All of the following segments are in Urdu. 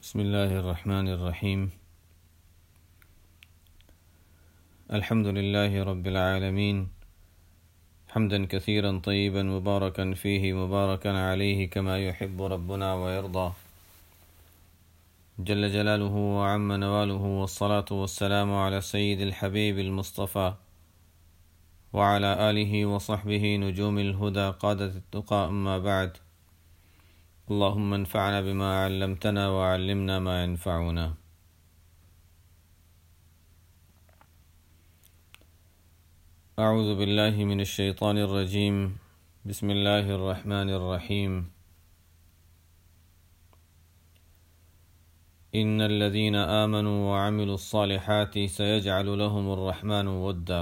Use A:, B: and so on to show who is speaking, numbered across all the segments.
A: بسم اللہ الرحمن الرحیم الحمد للہ رب العالمین حمدا کثیرا طیبا مبارکا فیہ مبارکا علیہ کما یحب ربنا ویرضا جل جلالہ وعم نوالہ والصلاة والسلام علی سید الحبیب المصطفى وعلى آلہ وصحبہ نجوم الہدى قادة التقى اما بعد اللهم انفعنا بما علمتنا وعلمنا ما ينفعنا. اعوذ باللہ من الشیطان الرجیم بسم اللہ الرحمن الرحیم. ان الذين آمنوا وعملوا الصالحات سيجعل لهم الرحمن ودا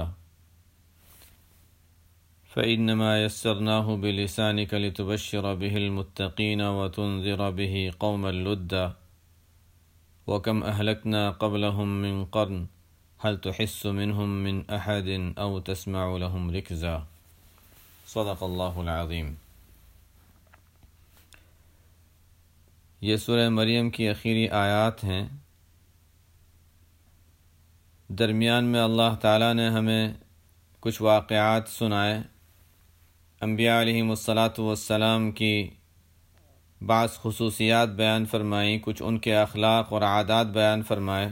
A: فإنما يسرناه بلسانك لتبشر به المتقين وتنذر به قوما لدا وكم أهلكنا قبلهم من قرن هل تحس منهم من أحد أو تسمع لهم ركزا. صدق اللہ العظیم. یہ سورہ مریم کی آخری آیات ہیں. درمیان میں اللہ تعالیٰ نے ہمیں کچھ واقعات سنائے، انبیاء علیہم السلام کی بعض خصوصیات بیان فرمائیں، کچھ ان کے اخلاق اور عادات بیان فرمائے.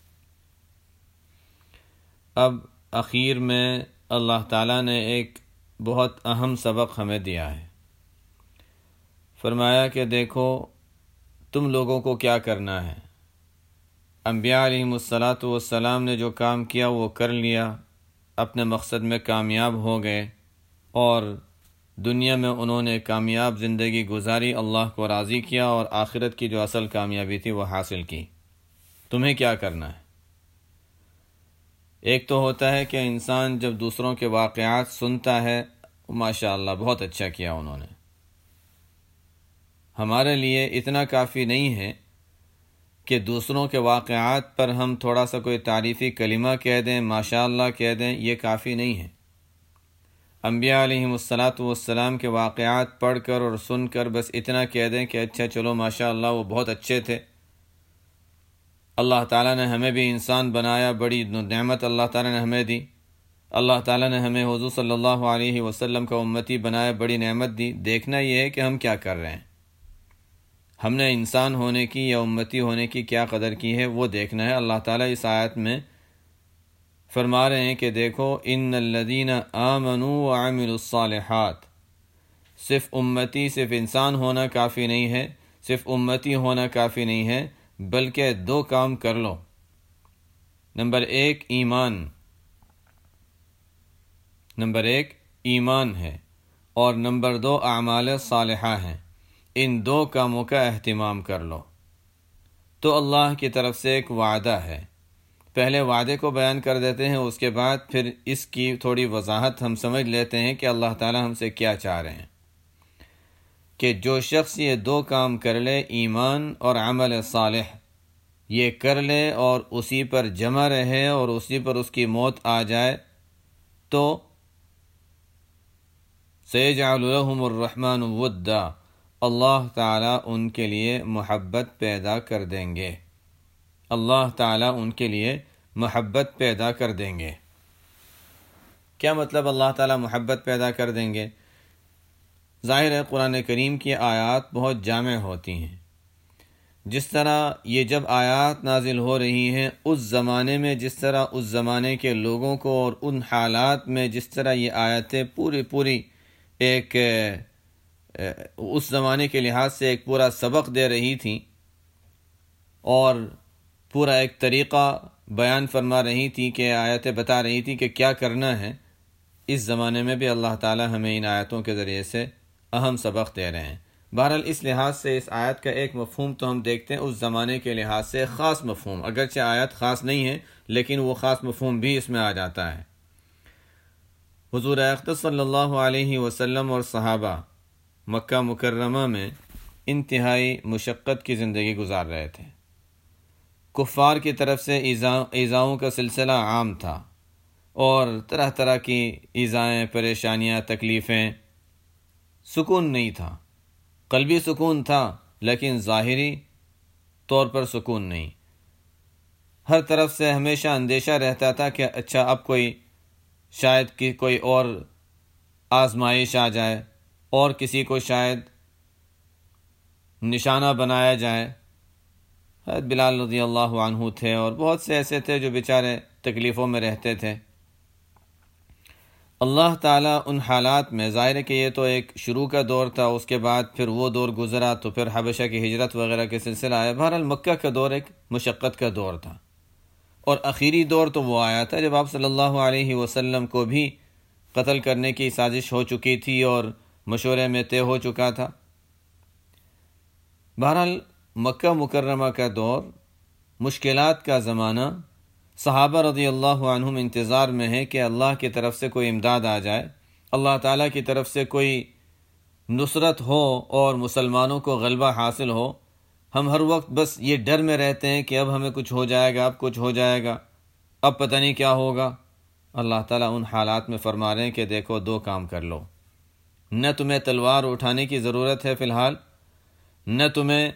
A: اب اخیر میں اللہ تعالیٰ نے ایک بہت اہم سبق ہمیں دیا ہے. فرمایا کہ دیکھو تم لوگوں کو کیا کرنا ہے. انبیاء علیہم السلام نے جو کام کیا وہ کر لیا، اپنے مقصد میں کامیاب ہو گئے اور دنیا میں انہوں نے کامیاب زندگی گزاری، اللہ کو راضی کیا اور آخرت کی جو اصل کامیابی تھی وہ حاصل کی. تمہیں کیا کرنا ہے؟ ایک تو ہوتا ہے کہ انسان جب دوسروں کے واقعات سنتا ہے، ماشاءاللہ بہت اچھا کیا انہوں نے. ہمارے لیے اتنا کافی نہیں ہے کہ دوسروں کے واقعات پر ہم تھوڑا سا کوئی تعریفی کلمہ کہہ دیں، ماشاءاللہ کہہ دیں، یہ کافی نہیں ہے. انبیاء علیہم السلام کے واقعات پڑھ کر اور سن کر بس اتنا کہہ دیں کہ اچھا چلو ماشاءاللہ وہ بہت اچھے تھے، اللہ تعالیٰ نے ہمیں بھی انسان بنایا، بڑی نعمت اللہ تعالیٰ نے ہمیں دی، اللہ تعالیٰ نے ہمیں حضور صلی اللہ علیہ وسلم کا امتی بنایا، بڑی نعمت دی. دیکھنا یہ ہے کہ ہم کیا کر رہے ہیں، ہم نے انسان ہونے کی یا امتی ہونے کی کیا قدر کی ہے وہ دیکھنا ہے. اللہ تعالیٰ اس آیت میں فرما رہے ہیں کہ دیکھو ان الذین آمنوا وعملوا الصالحات، صرف امتی، صرف انسان ہونا کافی نہیں ہے، صرف امتی ہونا کافی نہیں ہے، بلکہ دو کام کر لو. نمبر ایک ایمان ہے اور نمبر دو اعمال صالحہ ہیں. ان دو کاموں کا اہتمام کر لو. تو اللہ کی طرف سے ایک وعدہ ہے. پہلے وعدے کو بیان کر دیتے ہیں، اس کے بعد پھر اس کی تھوڑی وضاحت ہم سمجھ لیتے ہیں کہ اللہ تعالیٰ ہم سے کیا چاہ رہے ہیں. کہ جو شخص یہ دو کام کر لے، ایمان اور عمل صالح، یہ کر لے اور اسی پر جمع رہے اور اسی پر اس کی موت آ جائے، تو سیجعل لهم الرحمن ودا، اللہ تعالیٰ ان کے لیے محبت پیدا کر دیں گے. اللہ تعالیٰ ان کے لیے محبت پیدا کر دیں گے. کیا مطلب اللہ تعالیٰ محبت پیدا کر دیں گے؟ ظاہر ہے قرآن کریم کی آیات بہت جامع ہوتی ہیں. جس طرح یہ جب آیات نازل ہو رہی ہیں، اس زمانے میں جس طرح اس زمانے کے لوگوں کو اور ان حالات میں جس طرح یہ آیتیں پوری ایک اس زمانے کے لحاظ سے ایک پورا سبق دے رہی تھیں اور پورا ایک طریقہ بیان فرما رہی تھی کہ آیتیں بتا رہی تھی کہ کیا کرنا ہے، اس زمانے میں بھی اللہ تعالیٰ ہمیں ان آیتوں کے ذریعے سے اہم سبق دے رہے ہیں. بہرحال اس لحاظ سے اس آیت کا ایک مفہوم تو ہم دیکھتے ہیں، اس زمانے کے لحاظ سے خاص مفہوم، اگرچہ آیت خاص نہیں ہے لیکن وہ خاص مفہوم بھی اس میں آ جاتا ہے. حضور اقدس صلی اللہ علیہ وسلم اور صحابہ مکہ مکرمہ میں انتہائی مشقت کی زندگی گزار رہے تھے. کفار کی طرف سے ایذاؤں کا سلسلہ عام تھا اور طرح طرح کی ایذائیں، پریشانیاں، تکلیفیں. سکون نہیں تھا، قلبی سکون تھا لیکن ظاہری طور پر سکون نہیں، ہر طرف سے ہمیشہ اندیشہ رہتا تھا کہ اچھا اب شاید کہ کوئی اور آزمائش آ جائے اور کسی کو شاید نشانہ بنایا جائے۔ حضرت بلال رضی اللہ عنہ تھے اور بہت سے ایسے تھے جو بیچارے تکلیفوں میں رہتے تھے۔ اللہ تعالیٰ ان حالات میں، ظاہر ہے کہ یہ تو ایک شروع کا دور تھا، اس کے بعد پھر وہ دور گزرا تو پھر حبشہ کی ہجرت وغیرہ کے سلسلہ آیا۔ بہرحال مکہ کا دور ایک مشقت کا دور تھا، اور آخری دور تو وہ آیا تھا جب آپ صلی اللہ علیہ وسلم کو بھی قتل کرنے کی سازش ہو چکی تھی اور مشورے میں طے ہو چکا تھا۔ بہرحال مکہ مکرمہ کا دور، مشکلات کا زمانہ، صحابہ رضی اللہ عنہم انتظار میں ہے کہ اللہ کی طرف سے کوئی امداد آ جائے، اللہ تعالیٰ کی طرف سے کوئی نصرت ہو اور مسلمانوں کو غلبہ حاصل ہو۔ ہم ہر وقت بس یہ ڈر میں رہتے ہیں کہ اب ہمیں کچھ ہو جائے گا، اب کچھ ہو جائے گا، اب پتہ نہیں کیا ہوگا۔ اللہ تعالیٰ ان حالات میں فرما رہے ہیں کہ دیکھو دو کام کر لو، نہ تمہیں تلوار اٹھانے کی ضرورت ہے فی الحال، نہ تمہیں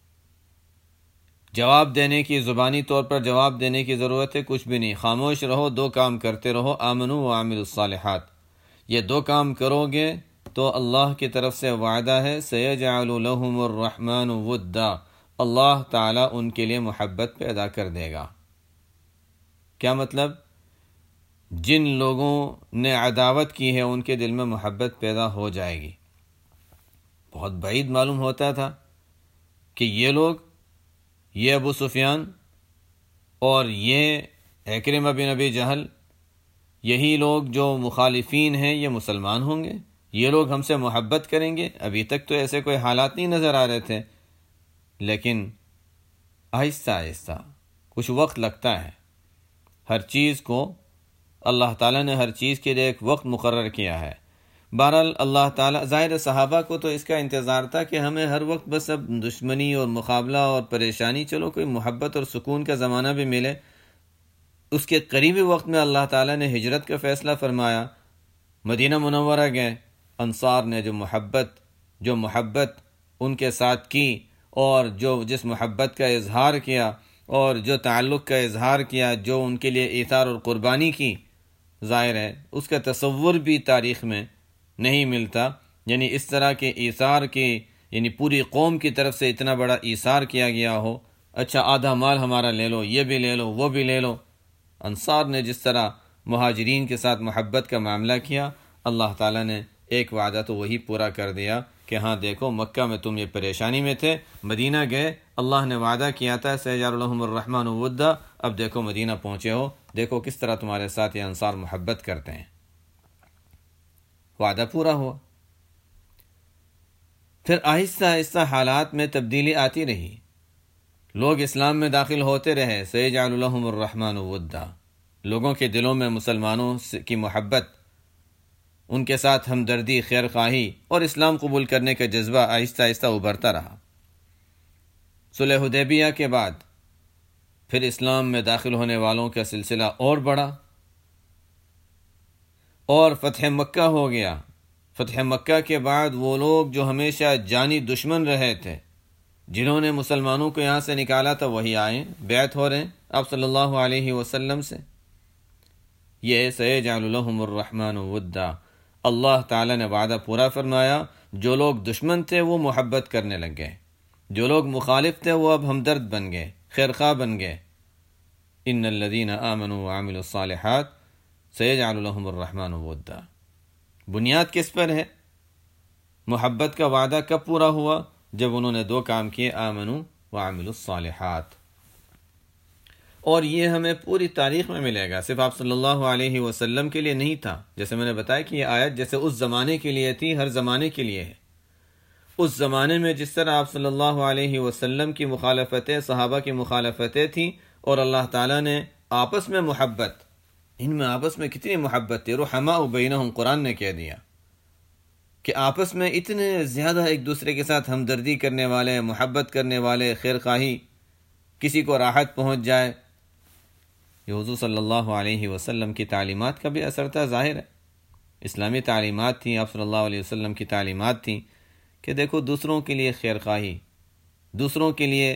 A: جواب دینے کی، زبانی طور پر جواب دینے کی ضرورت ہے، کچھ بھی نہیں، خاموش رہو، دو کام کرتے رہو، آمنو وعاملوا الصالحات۔ یہ دو کام کرو گے تو اللہ کی طرف سے وعدہ ہے سیجعل لهم الرحمن ودا، اللہ تعالیٰ ان کے لیے محبت پیدا کر دے گا۔ کیا مطلب؟ جن لوگوں نے عداوت کی ہے ان کے دل میں محبت پیدا ہو جائے گی۔ بہت بعید معلوم ہوتا تھا کہ یہ لوگ، یہ ابو سفیان اور یہ عکرمہ بن ابی جہل، یہی لوگ جو مخالفین ہیں، یہ مسلمان ہوں گے، یہ لوگ ہم سے محبت کریں گے۔ ابھی تک تو ایسے کوئی حالات نہیں نظر آ رہے تھے، لیکن آہستہ آہستہ کچھ وقت لگتا ہے۔ ہر چیز کو اللہ تعالیٰ نے ہر چیز کے لیے ایک وقت مقرر کیا ہے۔ بہرحال اللہ تعالیٰ، ظاہر صحابہ کو تو اس کا انتظار تھا کہ ہمیں ہر وقت بس اب دشمنی اور مقابلہ اور پریشانی، چلو کوئی محبت اور سکون کا زمانہ بھی ملے۔ اس کے قریبی وقت میں اللہ تعالیٰ نے ہجرت کا فیصلہ فرمایا، مدینہ منورہ گئے۔ انصار نے جو محبت ان کے ساتھ کی اور جس محبت کا اظہار کیا اور جو تعلق کا اظہار کیا، جو ان کے لیے ایثار اور قربانی کی، ظاہر ہے اس کا تصور بھی تاریخ میں نہیں ملتا، یعنی اس طرح کے ایثار کی، یعنی پوری قوم کی طرف سے اتنا بڑا ایثار کیا گیا ہو۔ اچھا آدھا مال ہمارا لے لو، یہ بھی لے لو، وہ بھی لے لو۔ انصار نے جس طرح مہاجرین کے ساتھ محبت کا معاملہ کیا، اللہ تعالیٰ نے ایک وعدہ تو وہی پورا کر دیا کہ ہاں دیکھو مکہ میں تم یہ پریشانی میں تھے، مدینہ گئے، اللہ نے وعدہ کیا تھا سیجعل لهم الرحمن ودا، اب دیکھو مدینہ پہنچے ہو، دیکھو کس طرح تمہارے ساتھ یہ انصار محبت کرتے ہیں۔ وعدہ پورا ہوا۔ پھر آہستہ آہستہ حالات میں تبدیلی آتی رہی، لوگ اسلام میں داخل ہوتے رہے، سیجعل لهم الرحمن ودا، لوگوں کے دلوں میں مسلمانوں کی محبت، ان کے ساتھ ہمدردی، خیر خواہی اور اسلام قبول کرنے کا جذبہ آہستہ آہستہ ابھرتا رہا۔ صلح حدیبیہ کے بعد پھر اسلام میں داخل ہونے والوں کا سلسلہ اور بڑھا اور فتح مکہ ہو گیا۔ فتح مکہ کے بعد وہ لوگ جو ہمیشہ جانی دشمن رہے تھے، جنہوں نے مسلمانوں کو یہاں سے نکالا تھا، وہی آئے، بیعت ہو رہے ہیں آپ صلی اللہ علیہ وسلم سے۔ یہ سیجعل لهم الرحمن ودا، اللہ تعالیٰ نے وعدہ پورا فرمایا، جو لوگ دشمن تھے وہ محبت کرنے لگ گئے، جو لوگ مخالف تھے وہ اب ہمدرد بن گئے، خیرخواہ بن گئے۔ ان الذین آمنوا وعملوا الصالحات سیجعل لهم الرحمن ودا۔ بنیاد کس پر ہے؟ محبت کا وعدہ کب پورا ہوا؟ جب انہوں نے دو کام کیے، آمنوا وعملوا الصالحات۔ اور یہ ہمیں پوری تاریخ میں ملے گا، صرف آپ صلی اللہ علیہ وسلم کے لیے نہیں تھا۔ جیسے میں نے بتایا کہ یہ آیت جیسے اس زمانے کے لیے تھی، ہر زمانے کے لیے ہے۔ اس زمانے میں جس طرح آپ صلی اللہ علیہ وسلم کی مخالفتیں، صحابہ کی مخالفتیں تھیں، اور اللہ تعالیٰ نے آپس میں محبت، ان میں آپس میں کتنی محبت تھی، رحماء بینہم، قرآن نے کہہ دیا کہ آپس میں اتنے زیادہ ایک دوسرے کے ساتھ ہمدردی کرنے والے، محبت کرنے والے، خیر خواہی، کسی کو راحت پہنچ جائے۔ یہ حضور صلی اللہ علیہ وسلم کی تعلیمات کا بھی اثر تھا، ظاہر ہے اسلامی تعلیمات تھیں، آپ صلی اللہ علیہ وسلم کی تعلیمات تھیں کہ دیکھو دوسروں کے لیے خیر خواہی، دوسروں کے لیے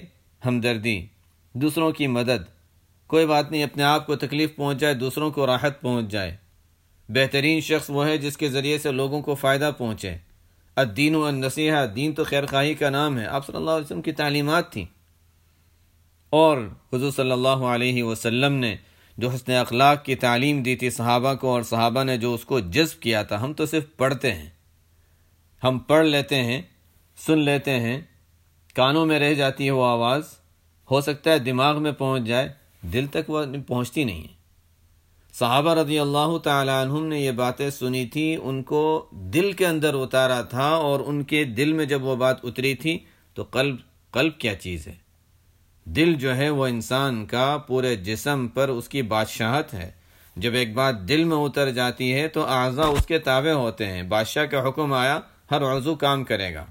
A: ہمدردی، دوسروں کی مدد، کوئی بات نہیں اپنے آپ کو تکلیف پہنچ جائے دوسروں کو راحت پہنچ جائے۔ بہترین شخص وہ ہے جس کے ذریعے سے لوگوں کو فائدہ پہنچے۔ الدین والنصیحہ، دین تو خیر خواہی کا نام ہے، آپ صلی اللہ علیہ وسلم کی تعلیمات تھیں۔ اور حضور صلی اللہ علیہ وسلم نے جو حسن اخلاق کی تعلیم دی تھی صحابہ کو، اور صحابہ نے جو اس کو جذب کیا تھا، ہم تو صرف پڑھتے ہیں، ہم پڑھ لیتے ہیں، سن لیتے ہیں، کانوں میں رہ جاتی ہے وہ آواز، ہو سکتا ہے دماغ میں پہنچ جائے، دل تک وہ پہنچتی نہیں ہے۔ صحابہ رضی اللہ تعالی عنہم نے یہ باتیں سنی تھی، ان کو دل کے اندر اتارا تھا، اور ان کے دل میں جب وہ بات اتری تھی تو قلب کیا چیز ہے؟ دل جو ہے وہ انسان کا پورے جسم پر اس کی بادشاہت ہے۔ جب ایک بات دل میں اتر جاتی ہے تو اعضاء اس کے تابع ہوتے ہیں، بادشاہ کا حکم آیا ہر عضو کام کرے گا۔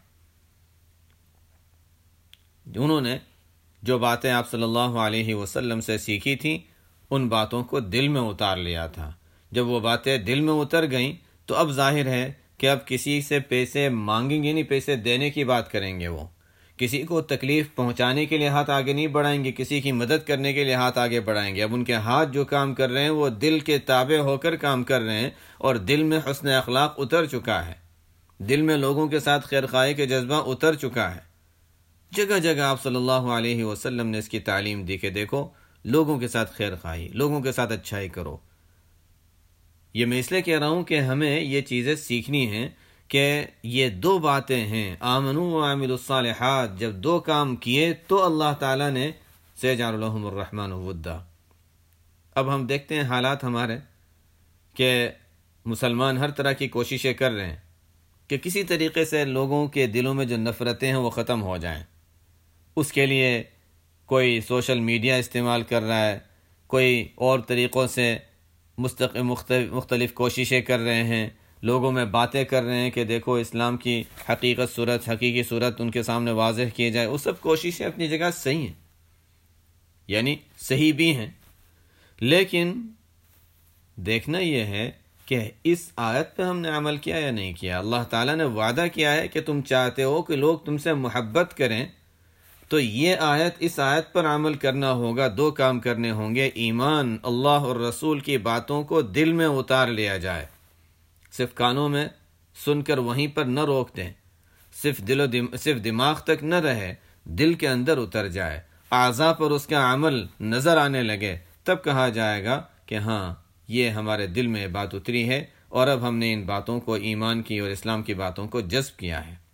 A: انہوں نے جو باتیں آپ صلی اللہ علیہ وسلم سے سیکھی تھیں ان باتوں کو دل میں اتار لیا تھا۔ جب وہ باتیں دل میں اتر گئیں تو اب ظاہر ہے کہ اب کسی سے پیسے مانگیں گے نہیں، پیسے دینے کی بات کریں گے، وہ کسی کو تکلیف پہنچانے کے لیے ہاتھ آگے نہیں بڑھائیں گے، کسی کی مدد کرنے کے لیے ہاتھ آگے بڑھائیں گے۔ اب ان کے ہاتھ جو کام کر رہے ہیں وہ دل کے تابع ہو کر کام کر رہے ہیں، اور دل میں حسن اخلاق اتر چکا ہے، دل میں لوگوں کے ساتھ خیر خواہی کا جذبہ اتر چکا ہے۔ جگہ جگہ آپ صلی اللہ علیہ وسلم نے اس کی تعلیم دی کہ دیکھو لوگوں کے ساتھ خیر خواہی، لوگوں کے ساتھ اچھائی کرو۔ یہ میں اس لیے کہہ رہا ہوں کہ ہمیں یہ چیزیں سیکھنی ہیں کہ یہ دو باتیں ہیں، آمنوا وعملوا الصالحات، جب دو کام کیے تو اللہ تعالیٰ نے سیجعل لهم الرحمن ودا۔ اب ہم دیکھتے ہیں حالات ہمارے کہ مسلمان ہر طرح کی کوششیں کر رہے ہیں کہ کسی طریقے سے لوگوں کے دلوں میں جو نفرتیں ہیں وہ ختم ہو جائیں۔ اس کے لیے کوئی سوشل میڈیا استعمال کر رہا ہے، کوئی اور طریقوں سے مختلف کوششیں کر رہے ہیں، لوگوں میں باتیں کر رہے ہیں کہ دیکھو اسلام کی حقیقی صورت ان کے سامنے واضح کی جائے۔ وہ سب کوششیں اپنی جگہ صحیح ہیں، یعنی صحیح بھی ہیں، لیکن دیکھنا یہ ہے کہ اس آیت پہ ہم نے عمل کیا یا نہیں کیا۔ اللہ تعالیٰ نے وعدہ کیا ہے کہ تم چاہتے ہو کہ لوگ تم سے محبت کریں، تو یہ اس آیت پر عمل کرنا ہوگا، دو کام کرنے ہوں گے۔ ایمان، اللہ اور رسول کی باتوں کو دل میں اتار لیا جائے، صرف کانوں میں سن کر وہیں پر نہ روک دیں، صرف دماغ تک نہ رہے، دل کے اندر اتر جائے، اعضاء پر اس کا عمل نظر آنے لگے، تب کہا جائے گا کہ ہاں یہ ہمارے دل میں بات اتری ہے، اور اب ہم نے ان باتوں کو، ایمان کی اور اسلام کی باتوں کو جذب کیا ہے۔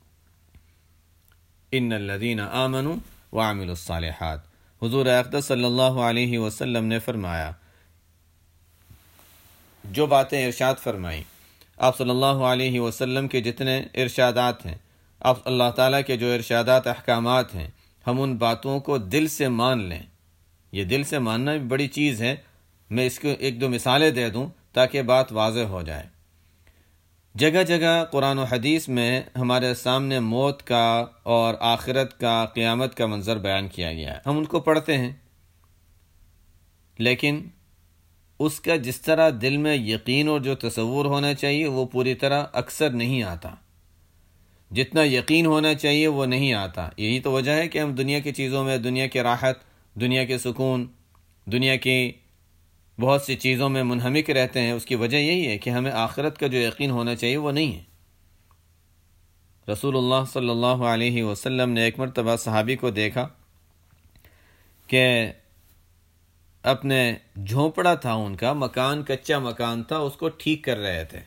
A: ان الذین آمنوا وعملوا الصالحات، حضور اقدس صلی اللہ علیہ وسلم نے فرمایا، جو باتیں ارشاد فرمائیں، آپ صلی اللہ علیہ وسلم کے جتنے ارشادات ہیں، آپ اللہ تعالیٰ کے جو ارشادات احکامات ہیں، ہم ان باتوں کو دل سے مان لیں۔ یہ دل سے ماننا بھی بڑی چیز ہے۔ میں اس کو ایک دو مثالیں دے دوں تاکہ بات واضح ہو جائے۔ جگہ جگہ قرآن و حدیث میں ہمارے سامنے موت کا اور آخرت کا، قیامت کا منظر بیان کیا گیا ہے، ہم ان کو پڑھتے ہیں، لیکن اس کا جس طرح دل میں یقین اور جو تصور ہونا چاہیے وہ پوری طرح اکثر نہیں آتا، جتنا یقین ہونا چاہیے وہ نہیں آتا۔ یہی تو وجہ ہے کہ ہم دنیا کی چیزوں میں، دنیا کی راحت، دنیا کے سکون، دنیا کی بہت سی چیزوں میں منہمک رہتے ہیں۔ اس کی وجہ یہی ہے کہ ہمیں آخرت کا جو یقین ہونا چاہیے وہ نہیں ہے۔ رسول اللہ صلی اللہ علیہ وسلم نے ایک مرتبہ صحابی کو دیکھا کہ اپنے جھونپڑا تھا، ان کا مکان، کچا مکان تھا، اس کو ٹھیک کر رہے تھے۔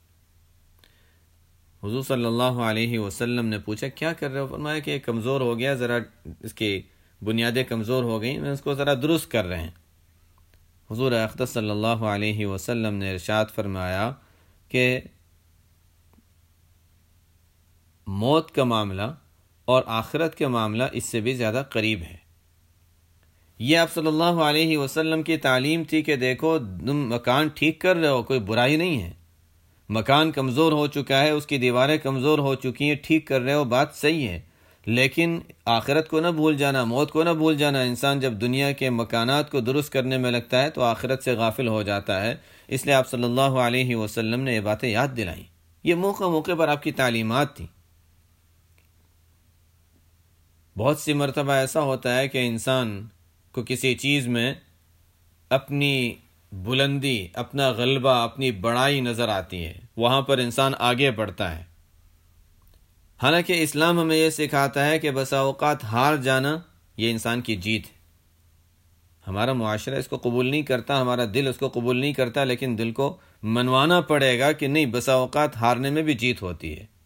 A: حضور صلی اللہ علیہ وسلم نے پوچھا کیا کر رہے ہو؟ فرمایا کہ کمزور ہو گیا، ذرا اس کی بنیادیں کمزور ہو گئیں، میں اس کو ذرا درست کر رہے ہیں۔ حضور اقدس صلی اللہ علیہ وسلم نے ارشاد فرمایا کہ موت کا معاملہ اور آخرت کا معاملہ اس سے بھی زیادہ قریب ہے۔ یہ آپ صلی اللہ علیہ وسلم کی تعلیم تھی کہ دیکھو تم مکان ٹھیک کر رہے ہو، کوئی برائی نہیں ہے، مکان کمزور ہو چکا ہے، اس کی دیواریں کمزور ہو چکی ہیں، ٹھیک کر رہے ہو، بات صحیح ہے، لیکن آخرت کو نہ بھول جانا، موت کو نہ بھول جانا۔ انسان جب دنیا کے مکانات کو درست کرنے میں لگتا ہے تو آخرت سے غافل ہو جاتا ہے۔ اس لیے آپ صلی اللہ علیہ وسلم نے یہ باتیں یاد دلائیں، یہ موقع موقع پر آپ کی تعلیمات تھیں۔ بہت سی مرتبہ ایسا ہوتا ہے کہ انسان کو کسی چیز میں اپنی بلندی، اپنا غلبہ، اپنی بڑائی نظر آتی ہے، وہاں پر انسان آگے بڑھتا ہے۔ حالانکہ اسلام ہمیں یہ سکھاتا ہے کہ بسا اوقات ہار جانا یہ انسان کی جیت ہے۔ ہمارا معاشرہ اس کو قبول نہیں کرتا، ہمارا دل اس کو قبول نہیں کرتا، لیکن دل کو منوانا پڑے گا کہ نہیں، بسا اوقات ہارنے میں بھی جیت ہوتی ہے۔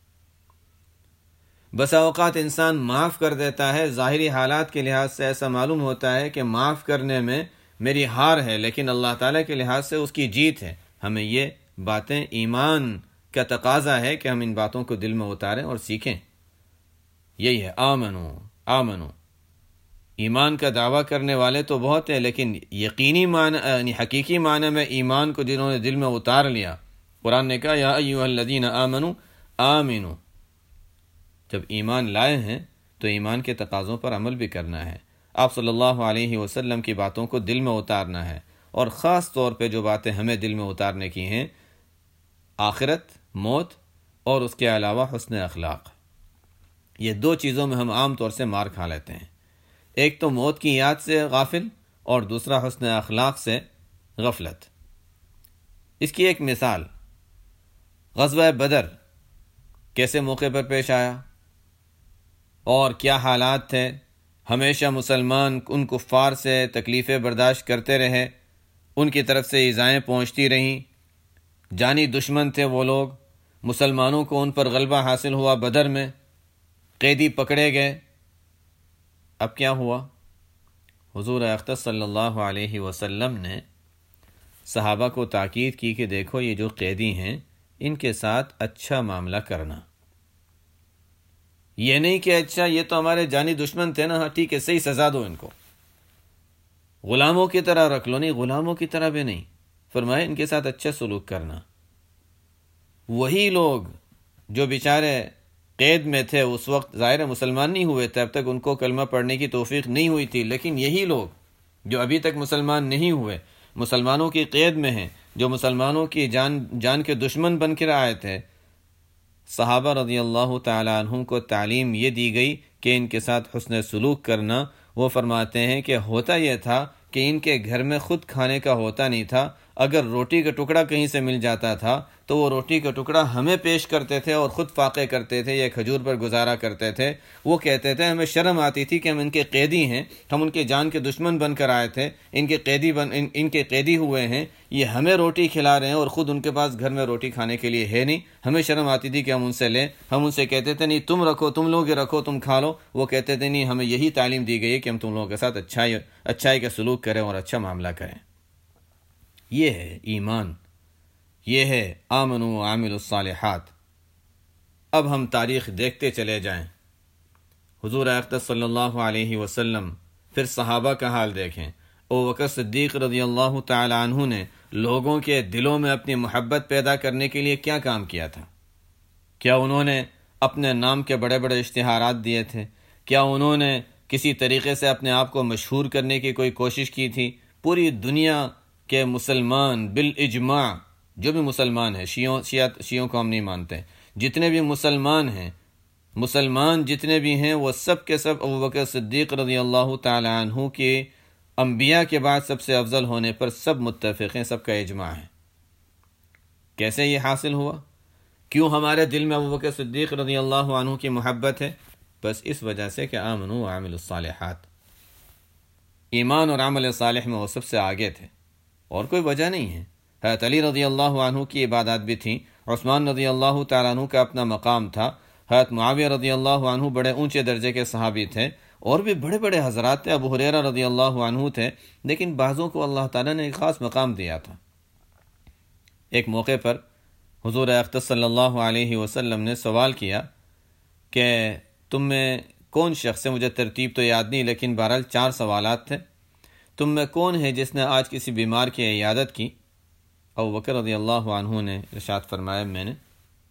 A: بسا اوقات انسان معاف کر دیتا ہے، ظاہری حالات کے لحاظ سے ایسا معلوم ہوتا ہے کہ معاف کرنے میں میری ہار ہے، لیکن اللہ تعالیٰ کے لحاظ سے اس کی جیت ہے۔ ہمیں یہ باتیں، ایمان کا تقاضا ہے کہ ہم ان باتوں کو دل میں اتاریں اور سیکھیں۔ یہی ہے آمنو۔ ایمان کا دعویٰ کرنے والے تو بہت ہیں، لیکن یقینی معنی، یعنی حقیقی معنی میں ایمان کو جنہوں نے دل میں اتار لیا، قرآن نے کہا یا ایھا الذین آمنوا آمنو۔ جب ایمان لائے ہیں تو ایمان کے تقاضوں پر عمل بھی کرنا ہے، آپ صلی اللہ علیہ وسلم کی باتوں کو دل میں اتارنا ہے، اور خاص طور پہ جو باتیں ہمیں دل میں اتارنے کی ہیں، آخرت، موت، اور اس کے علاوہ حسن اخلاق۔ یہ دو چیزوں میں ہم عام طور سے مار کھا لیتے ہیں، ایک تو موت کی یاد سے غافل، اور دوسرا حسن اخلاق سے غفلت۔ اس کی ایک مثال غزوہ بدر کیسے موقع پر پیش آیا اور کیا حالات تھے۔ ہمیشہ مسلمان ان کفار سے تکلیفیں برداشت کرتے رہے، ان کی طرف سے ایذائیں پہنچتی رہیں، جانی دشمن تھے وہ لوگ، مسلمانوں کو ان پر غلبہ حاصل ہوا بدر میں، قیدی پکڑے گئے۔ اب کیا ہوا؟ حضور اقدس صلی اللہ علیہ وسلم نے صحابہ کو تاکید کی کہ دیکھو یہ جو قیدی ہیں ان کے ساتھ اچھا معاملہ کرنا، یہ نہیں کہ اچھا یہ تو ہمارے جانی دشمن تھے نا، ہاں ٹھیک ہے صحیح سزا دو ان کو، غلاموں کی طرح رکھ لو، نہیں غلاموں کی طرح بھی نہیں، فرمائے ان کے ساتھ اچھا سلوک کرنا۔ وہی لوگ جو بیچارے قید میں تھے اس وقت، ظاہر مسلمان نہیں ہوئے تھے، اب تک ان کو کلمہ پڑھنے کی توفیق نہیں ہوئی تھی، لیکن یہی لوگ جو ابھی تک مسلمان نہیں ہوئے، مسلمانوں کی قید میں ہیں، جو مسلمانوں کی جان کے دشمن بن کر آئے تھے، صحابہ رضی اللہ تعالی عنہم کو تعلیم یہ دی گئی کہ ان کے ساتھ حسن سلوک کرنا۔ وہ فرماتے ہیں کہ ہوتا یہ تھا کہ ان کے گھر میں خود کھانے کا ہوتا نہیں تھا، اگر روٹی کا ٹکڑا کہیں سے مل جاتا تھا تو وہ روٹی کا ٹکڑا ہمیں پیش کرتے تھے اور خود فاقے کرتے تھے یا کھجور پر گزارا کرتے تھے۔ وہ کہتے تھے ہمیں شرم آتی تھی کہ ہم ان کے قیدی ہیں، ہم ان کے جان کے دشمن بن کر آئے تھے، ان کے قیدی ہوئے ہیں، یہ ہمیں روٹی کھلا رہے ہیں اور خود ان کے پاس گھر میں روٹی کھانے کے لیے ہے نہیں، ہمیں شرم آتی تھی کہ ہم ان سے لیں۔ ہم ان سے کہتے تھے نہیں تم رکھو، تم لوگ رکھو، تم کھا لو۔ وہ کہتے تھے نہیں، ہمیں یہی تعلیم دی گئی ہے کہ ہم تم لوگوں کے ساتھ اچھائی کا سلوک کریں اور اچھا معاملہ کریں۔ یہ ہے ایمان، یہ ہے آمنوا وعملوا الصالحات۔ اب ہم تاریخ دیکھتے چلے جائیں، حضور اقدس صلی اللہ علیہ وسلم، پھر صحابہ کا حال دیکھیں۔ ابوبکر صدیق رضی اللہ تعالی عنہ نے لوگوں کے دلوں میں اپنی محبت پیدا کرنے کے لیے کیا کام کیا تھا؟ کیا انہوں نے اپنے نام کے بڑے بڑے اشتہارات دیے تھے؟ کیا انہوں نے کسی طریقے سے اپنے آپ کو مشہور کرنے کی کوئی کوشش کی تھی؟ پوری دنیا کے مسلمان بالاجماع، جو بھی مسلمان ہیں، شیعوں کو ہم نہیں مانتے، جتنے بھی مسلمان ہیں، مسلمان جتنے بھی ہیں، وہ سب کے سب ابوبکر صدیق رضی اللہ تعالی عنہ کے انبیاء کے بعد سب سے افضل ہونے پر سب متفق ہیں، سب کا اجماع ہے۔ کیسے یہ حاصل ہوا؟ کیوں ہمارے دل میں ابوبکر صدیق رضی اللہ عنہ کی محبت ہے؟ بس اس وجہ سے کہ آمنوا وعملوا الصالحات، ایمان اور عمل صالح میں وہ سب سے آگے تھے، اور کوئی وجہ نہیں ہے۔ حضرت علی رضی اللہ عنہ کی عبادات بھی تھیں، عثمان رضی اللہ تعالیٰ عنہ کا اپنا مقام تھا، حضرت معاویہ رضی اللہ عنہ بڑے اونچے درجے کے صحابی تھے، اور بھی بڑے بڑے حضرات تھے، ابو ہریرہ رضی اللہ عنہ تھے، لیکن بعضوں کو اللہ تعالیٰ نے ایک خاص مقام دیا تھا۔ ایک موقع پر حضور اقدس صلی اللہ علیہ وسلم نے سوال کیا کہ تم میں کون شخص ہے، مجھے ترتیب تو یاد نہیں، لیکن بہرحال 4 سوالات تھے، تم میں کون ہے جس نے آج کسی بیمار کی عیادت کی؟ ابوبکر رضی اللہ عنہ نے ارشاد فرمایا میں نے۔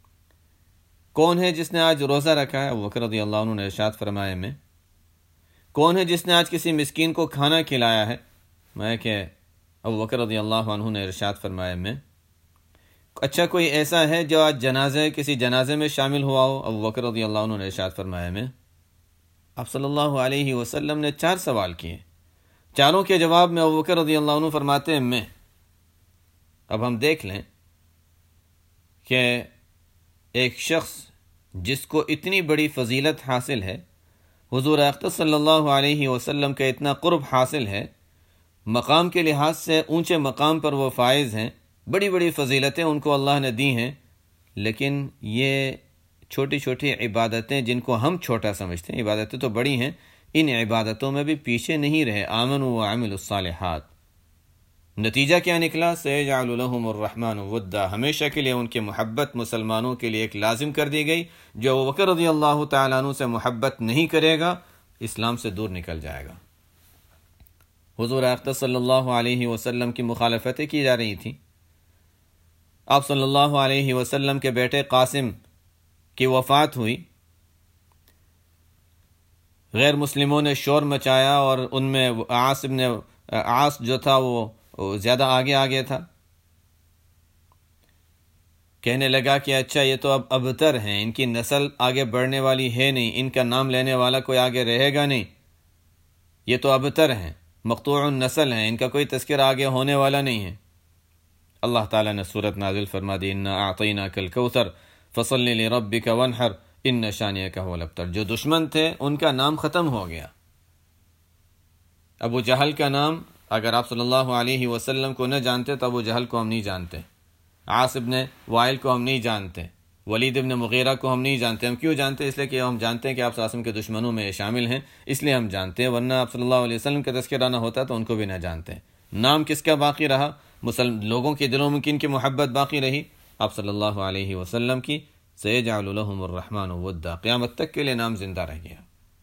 A: کون ہے جس نے آج روزہ رکھا ہے؟ ابوبکر رضی اللہ عنہ نے ارشاد فرمایا میں۔ کون ہے جس نے آج کسی مسکین کو کھانا کھلایا ہے؟ میں کہ ابوبکر رضی اللہ عنہ نے ارشاد فرمایا میں۔ اچھا کوئی ایسا ہے جو آج کسی جنازے میں شامل ہوا ہو؟ ابوبکر رضی اللہ عنہ نے ارشاد فرمایا میں۔ آپ صلی اللہ علیہ وسلم نے 4 سوال کیے، چاروں کے جواب میں ابوبکر رضی اللہ عنہ فرماتے ہیں میں۔ اب ہم دیکھ لیں کہ ایک شخص جس کو اتنی بڑی فضیلت حاصل ہے، حضور اقدس صلی اللہ علیہ وسلم کا اتنا قرب حاصل ہے، مقام کے لحاظ سے اونچے مقام پر وہ فائز ہیں، بڑی بڑی فضیلتیں ان کو اللہ نے دی ہیں، لیکن یہ چھوٹی چھوٹی عبادتیں جن کو ہم چھوٹا سمجھتے ہیں، عبادتیں تو بڑی ہیں، ان عبادتوں میں بھی پیچھے نہیں رہے، آمنوا وعملوا الصالحات۔ نتیجہ کیا نکلا؟ سیجعل لهم الرحمن ودا، ہمیشہ کے لیے ان کی محبت مسلمانوں کے لیے ایک لازم کر دی گئی۔ جو ابوبکر رضی اللہ تعالیٰ عنہ سے محبت نہیں کرے گا اسلام سے دور نکل جائے گا۔ حضور اقدس صلی اللہ علیہ وسلم کی مخالفتیں کی جا رہی تھیں۔ آپ صلی اللہ علیہ وسلم کے بیٹے قاسم کی وفات ہوئی، غیر مسلموں نے شور مچایا اور ان میں عاص جو تھا وہ زیادہ آگے تھا، کہنے لگا کہ اچھا یہ تو اب ابتر ہیں، ان کی نسل آگے بڑھنے والی ہے نہیں، ان کا نام لینے والا کوئی آگے رہے گا نہیں، یہ تو ابتر ہیں، مقطوع النسل ہیں، ان کا کوئی تذکر آگے ہونے والا نہیں ہے۔ اللہ تعالیٰ نے سورت نازل فرما دی، انا اعطیناک الکوثر فصل لربک وانحر ان شانئک هو الابتر۔ جو دشمن تھے ان کا نام ختم ہو گیا۔ ابو جہل کا نام اگر آپ صلی اللہ علیہ وسلم کو نہ جانتے تو ابو جہل کو ہم نہیں جانتے، عاص ابن وائل کو ہم نہیں جانتے، ولید ابن مغیرہ کو ہم نہیں جانتے۔ ہم کیوں جانتے؟ اس لیے کہ ہم جانتے ہیں کہ آپ صلی اللہ علیہ وسلم کے دشمنوں میں شامل ہیں، اس لیے ہم جانتے ہیں، ورنہ آپ صلی اللہ علیہ وسلم کا تذکرہ نہ ہوتا تو ان کو بھی نہ جانتے۔ نام کس کا باقی رہا؟ لوگوں کے دلوں میں کن کی محبت باقی رہی؟ آپ صلی اللہ علیہ وسلم کی۔ سیجعل لهم الرحمن ودا، قیامت تک کے لیے نام زندہ رہ گیا۔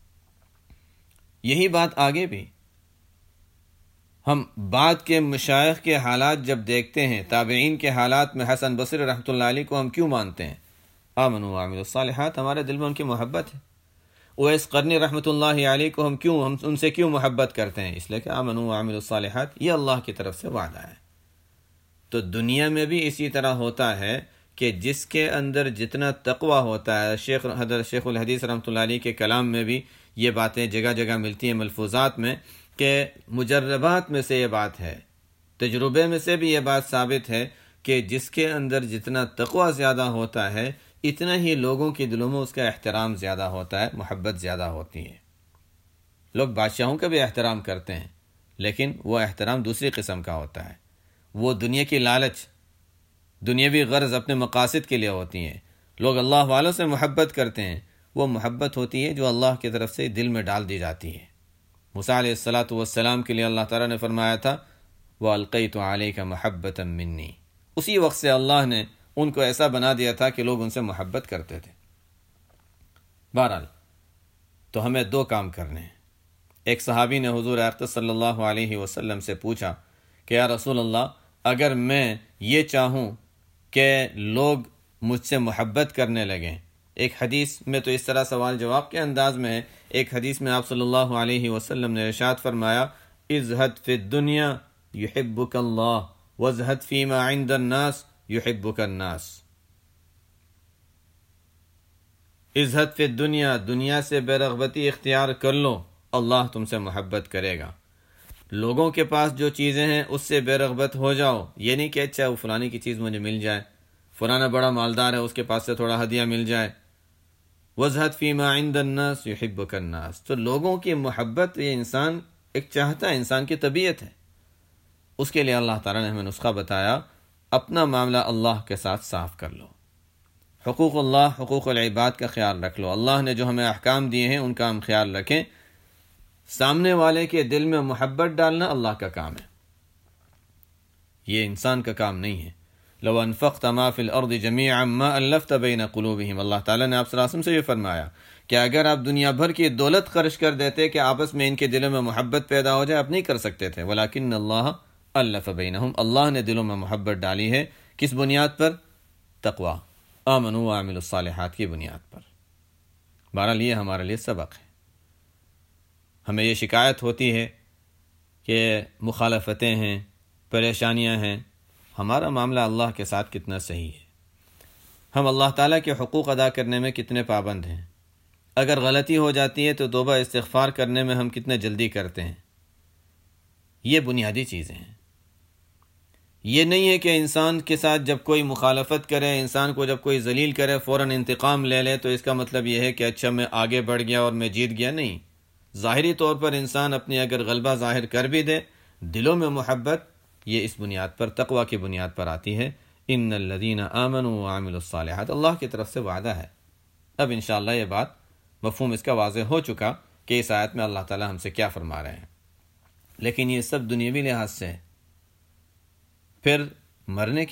A: یہی بات آگے بھی ہم بعد کے مشائخ کے حالات جب دیکھتے ہیں، تابعین کے حالات میں حسن بصری رحمۃ اللہ علیہ کو ہم کیوں مانتے ہیں؟ آمنوا وعملوا الصالحات، ہمارے دل میں ان کی محبت ہے۔ اویس قرنی رحمۃ اللہ علیہ کو ہم ان سے کیوں محبت کرتے ہیں؟ اس لیے کہ آمنوا وعملوا الصالحات، یہ اللہ کی طرف سے وعدہ ہے۔ تو دنیا میں بھی اسی طرح ہوتا ہے کہ جس کے اندر جتنا تقوی ہوتا ہے، حضرت شیخ الحدیث رحمۃ اللہ علیہ کے کلام میں بھی یہ باتیں جگہ جگہ ملتی ہیں، ملفوظات میں، کہ مجربات میں سے یہ بات ہے، تجربے میں سے بھی یہ بات ثابت ہے کہ جس کے اندر جتنا تقوی زیادہ ہوتا ہے اتنا ہی لوگوں کے دلوں میں اس کا احترام زیادہ ہوتا ہے، محبت زیادہ ہوتی ہے۔ لوگ بادشاہوں کا بھی احترام کرتے ہیں، لیکن وہ احترام دوسری قسم کا ہوتا ہے، وہ دنیا کی لالچ، دنیاوی غرض اپنے مقاصد کے لیے ہوتی ہیں۔ لوگ اللہ والوں سے محبت کرتے ہیں، وہ محبت ہوتی ہے جو اللہ کی طرف سے دل میں ڈال دی جاتی ہے۔ موسیٰ علیہ السلام کے لیے اللہ تعالیٰ نے فرمایا تھا وَأَلْقَيْتُ عَلَيْكَ مَحَبَّةً مِّنِّي، اسی وقت سے اللہ نے ان کو ایسا بنا دیا تھا کہ لوگ ان سے محبت کرتے تھے۔ بہرحال تو ہمیں 2 کام کرنے ہیں۔ ایک صحابی نے حضور اقدس صلی اللہ علیہ وسلم سے پوچھا کہ یا رسول اللہ، اگر میں یہ چاہوں کہ لوگ مجھ سے محبت کرنے لگیں، ایک حدیث میں تو اس طرح سوال جواب کے انداز میں ہے، ایک حدیث میں آپ صلی اللہ علیہ وسلم نے ارشاد فرمایا ازہد فی الدنیا یحبک اللہ وازہد فیما عند الناس یحبک الناس۔ ازہد فی الدنیا، دنیا سے بے رغبتی اختیار کر لو، اللہ تم سے محبت کرے گا۔ لوگوں کے پاس جو چیزیں ہیں اس سے بے رغبت ہو جاؤ، یہ نہیں کہ اچھا وہ فلانی کی چیز مجھے مل جائے، فلانا بڑا مالدار ہے اس کے پاس سے تھوڑا ہدیہ مل جائے۔ وَازْهَدْ فِي مَا عِنْدَ النَّاسِ يُحِبُّكَ النَّاسِ، تو لوگوں کی محبت یہ انسان ایک چاہتا ہے، انسان کی طبیعت ہے۔ اس کے لیے اللہ تعالیٰ نے ہمیں نسخہ بتایا، اپنا معاملہ اللہ کے ساتھ صاف کر لو، حقوق اللہ، حقوق العباد کا خیال رکھ لو، اللہ نے جو ہمیں احکام دیے ہیں ان کا ہم خیال رکھیں۔ سامنے والے کے دل میں محبت ڈالنا اللہ کا کام ہے، یہ انسان کا کام نہیں ہے۔ لو انفقت ما فی الارض جميعا ما الفت بین قلوبہم، اللہ تعالیٰ نے آپ صلی اللہ علیہ وسلم سے یہ فرمایا کہ اگر آپ دنیا بھر کی دولت خرچ کر دیتے کہ آپس میں ان کے دلوں میں محبت پیدا ہو جائے، آپ نہیں کر سکتے تھے۔ ولکن اللہ الف بینہم، اللہ نے دلوں میں محبت ڈالی ہے، کس بنیاد پر؟ تقوی، آمنوا وعملوا الصالحات کی بنیاد پر۔ بہرحال یہ ہمارے لیے سبق ہے۔ ہمیں یہ شکایت ہوتی ہے کہ مخالفتیں ہیں، پریشانیاں ہیں، ہمارا معاملہ اللہ کے ساتھ کتنا صحیح ہے، ہم اللہ تعالیٰ کے حقوق ادا کرنے میں کتنے پابند ہیں، اگر غلطی ہو جاتی ہے تو توبہ استغفار کرنے میں ہم کتنے جلدی کرتے ہیں. یہ بنیادی چیزیں ہیں. یہ نہیں ہے کہ انسان کے ساتھ جب کوئی مخالفت کرے، انسان کو جب کوئی ذلیل کرے فوراً انتقام لے لے تو اس کا مطلب یہ ہے کہ اچھا میں آگے بڑھ گیا اور میں جیت گیا. نہیں، ظاہری طور پر انسان اپنی اگر غلبہ ظاہر کر بھی دے، دلوں میں محبت یہ اس بنیاد پر، تقوی کی بنیاد پر آتی ہے. ان الذین آمنوا وعملوا الصالحات، اللہ کی طرف سے وعدہ ہے. اب انشاءاللہ یہ بات مفہوم اس کا واضح ہو چکا کہ اس آیت میں اللہ تعالی ہم سے کیا فرما رہے ہیں. لیکن یہ سب دنیاوی لحاظ سے ہے. پھر مرنے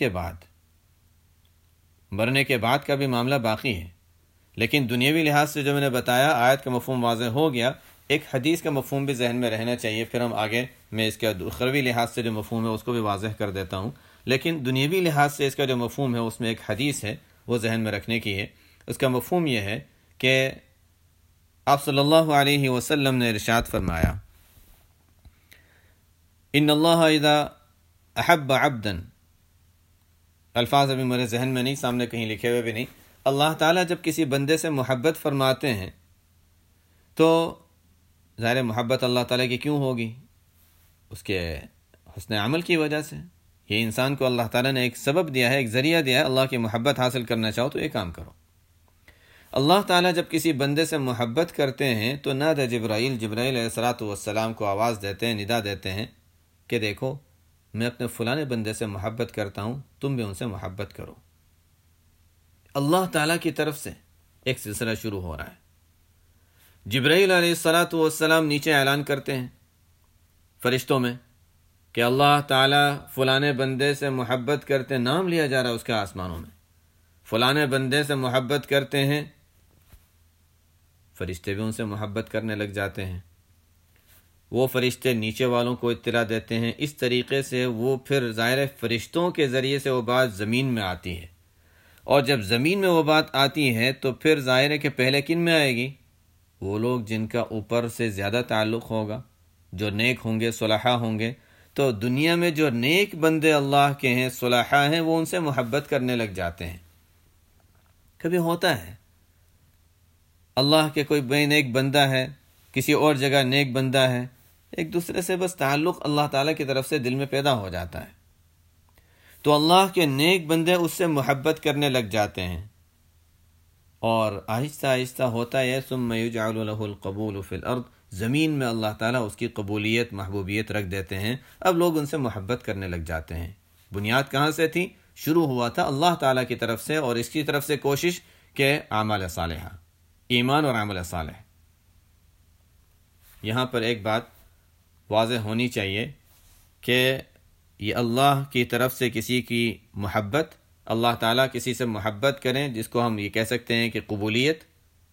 A: کے بعد کا بھی معاملہ باقی ہے. لیکن دنیاوی لحاظ سے جو میں نے بتایا، آیت کا مفہوم واضح ہو گیا. ایک حدیث کا مفہوم بھی ذہن میں رہنا چاہیے، پھر ہم آگے میں اس کا اخروی لحاظ سے جو مفہوم ہے اس کو بھی واضح کر دیتا ہوں. لیکن دنیاوی لحاظ سے اس کا جو مفہوم ہے اس میں ایک حدیث ہے، وہ ذہن میں رکھنے کی ہے. اس کا مفہوم یہ ہے کہ آپ صلی اللہ علیہ وسلم نے ارشاد فرمایا، ان اللہ اذا احب عبدا، الفاظ ابھی میرے ذہن میں نہیں، سامنے کہیں لکھے ہوئے بھی نہیں. اللہ تعالیٰ جب کسی بندے سے محبت فرماتے ہیں تو ظاہر محبت اللہ تعالیٰ کی کیوں ہوگی؟ اس کے حسن عمل کی وجہ سے. یہ انسان کو اللہ تعالیٰ نے ایک سبب دیا ہے، ایک ذریعہ دیا ہے. اللہ کی محبت حاصل کرنا چاہو تو یہ کام کرو. اللہ تعالیٰ جب کسی بندے سے محبت کرتے ہیں تو نادى جبرائیل علیہ السلام کو آواز دیتے ہیں، ندا دیتے ہیں کہ دیکھو میں اپنے فلانے بندے سے محبت کرتا ہوں، تم بھی ان سے محبت کرو. اللہ تعالیٰ کی طرف سے ایک سلسلہ شروع ہو رہا ہے. جبرائیل علیہ السلام نیچے اعلان کرتے ہیں فرشتوں میں کہ اللہ تعالیٰ فلانے بندے سے محبت کرتے، نام لیا جا رہا ہے اس کا آسمانوں میں، فلانے بندے سے محبت کرتے ہیں. فرشتے بھی ان سے محبت کرنے لگ جاتے ہیں. وہ فرشتے نیچے والوں کو اطلاع دیتے ہیں. اس طریقے سے وہ پھر ظاہر فرشتوں کے ذریعے سے وہ بات زمین میں آتی ہے. اور جب زمین میں وہ بات آتی ہے تو پھر ظاہر ہے کہ پہلے کن میں آئے گی؟ وہ لوگ جن کا اوپر سے زیادہ تعلق ہوگا، جو نیک ہوں گے، صلحاء ہوں گے. تو دنیا میں جو نیک بندے اللہ کے ہیں، صلحاء ہیں، وہ ان سے محبت کرنے لگ جاتے ہیں. کبھی ہوتا ہے اللہ کے کوئی بے نیک بندہ ہے، کسی اور جگہ نیک بندہ ہے، ایک دوسرے سے بس تعلق اللہ تعالیٰ کی طرف سے دل میں پیدا ہو جاتا ہے. تو اللہ کے نیک بندے اس سے محبت کرنے لگ جاتے ہیں. اور آہستہ آہستہ ہوتا ہے ثم یجعل له القبول فی الارض، زمین میں اللہ تعالیٰ اس کی قبولیت، محبوبیت رکھ دیتے ہیں. اب لوگ ان سے محبت کرنے لگ جاتے ہیں. بنیاد کہاں سے تھی؟ شروع ہوا تھا اللہ تعالیٰ کی طرف سے، اور اس کی طرف سے کوشش کہ اعمال صالحہ، ایمان اور عمل صالح. یہاں پر ایک بات واضح ہونی چاہیے کہ یہ اللہ کی طرف سے کسی کی محبت، اللہ تعالیٰ کسی سے محبت کریں، جس کو ہم یہ کہہ سکتے ہیں کہ قبولیت،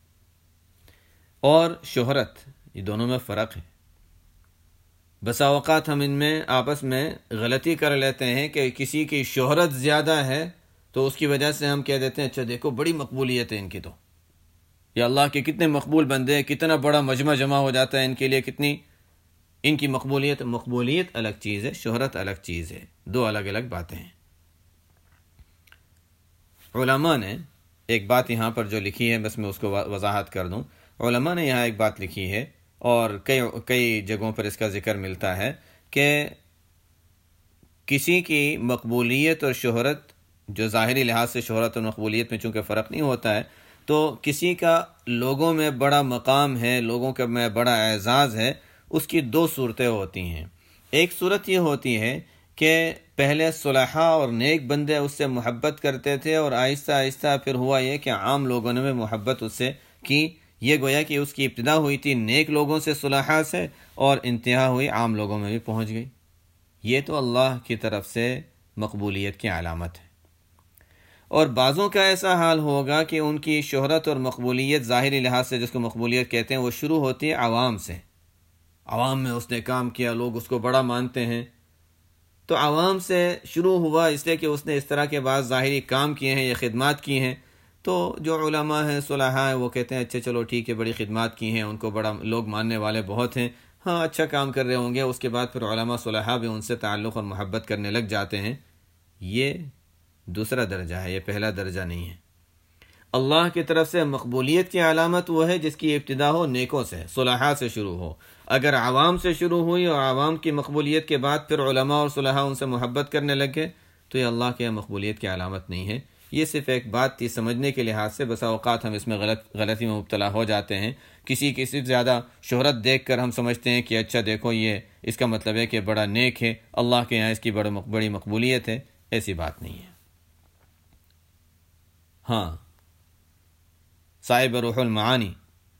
A: اور شہرت، یہ دونوں میں فرق ہے. بسا اوقات ہم ان میں آپس میں غلطی کر لیتے ہیں کہ کسی کی شہرت زیادہ ہے تو اس کی وجہ سے ہم کہہ دیتے ہیں اچھا دیکھو بڑی مقبولیت ہے ان کی، تو یا اللہ کے کتنے مقبول بندے ہیں، کتنا بڑا مجمع جمع ہو جاتا ہے ان کے لیے، کتنی ان کی مقبولیت. مقبولیت الگ چیز ہے، شہرت الگ چیز ہے، دو الگ الگ باتیں ہیں. علماء نے ایک بات یہاں پر جو لکھی ہے، بس میں اس کو وضاحت کر دوں. علماء نے یہاں ایک بات لکھی ہے اور کئی جگہوں پر اس کا ذکر ملتا ہے کہ کسی کی مقبولیت اور شہرت، جو ظاہری لحاظ سے شہرت اور مقبولیت میں چونکہ فرق نہیں ہوتا ہے، تو کسی کا لوگوں میں بڑا مقام ہے، لوگوں کے میں بڑا اعزاز ہے، اس کی دو صورتیں ہوتی ہیں. ایک صورت یہ ہوتی ہے کہ پہلے صلحاء اور نیک بندے اس سے محبت کرتے تھے، اور آہستہ آہستہ پھر ہوا یہ کہ عام لوگوں نے بھی محبت اس سے کی. یہ گویا کہ اس کی ابتدا ہوئی تھی نیک لوگوں سے، صلحاء سے، اور انتہا ہوئی عام لوگوں میں بھی پہنچ گئی. یہ تو اللہ کی طرف سے مقبولیت کی علامت ہے. اور بعضوں کا ایسا حال ہوگا کہ ان کی شہرت اور مقبولیت ظاہری لحاظ سے، جس کو مقبولیت کہتے ہیں، وہ شروع ہوتی ہے عوام سے. عوام میں اس نے کام کیا، لوگ اس کو بڑا مانتے ہیں، تو عوام سے شروع ہوا اس لیے کہ اس نے اس طرح کے بعض ظاہری کام کیے ہیں یا خدمات کی ہیں. تو جو علماء ہیں، صلحاء ہیں، وہ کہتے ہیں اچھا چلو ٹھیک ہے، بڑی خدمات کی ہیں، ان کو بڑا لوگ ماننے والے بہت ہیں، ہاں اچھا کام کر رہے ہوں گے. اس کے بعد پھر علماء صلحاء بھی ان سے تعلق اور محبت کرنے لگ جاتے ہیں. یہ دوسرا درجہ ہے، یہ پہلا درجہ نہیں ہے. اللہ کی طرف سے مقبولیت کی علامت وہ ہے جس کی ابتدا ہو نیکوں سے، صلحاء سے شروع ہو۔ اگر عوام سے شروع ہوئی اور عوام کی مقبولیت کے بعد پھر علماء اور صلحاء ان سے محبت کرنے لگے تو یہ اللہ کے مقبولیت کی علامت نہیں ہے۔ یہ صرف ایک بات تھی، سمجھنے کے لحاظ سے بسا اوقات ہم اس میں غلطی میں مبتلا ہو جاتے ہیں۔ کسی کی صرف زیادہ شہرت دیکھ کر ہم سمجھتے ہیں کہ اچھا دیکھو یہ اس کا مطلب ہے کہ بڑا نیک ہے، اللہ کے یہاں اس کی بڑی مقبولیت ہے۔ ایسی بات نہیں ہے۔ ہاں، صاحب روح المعانی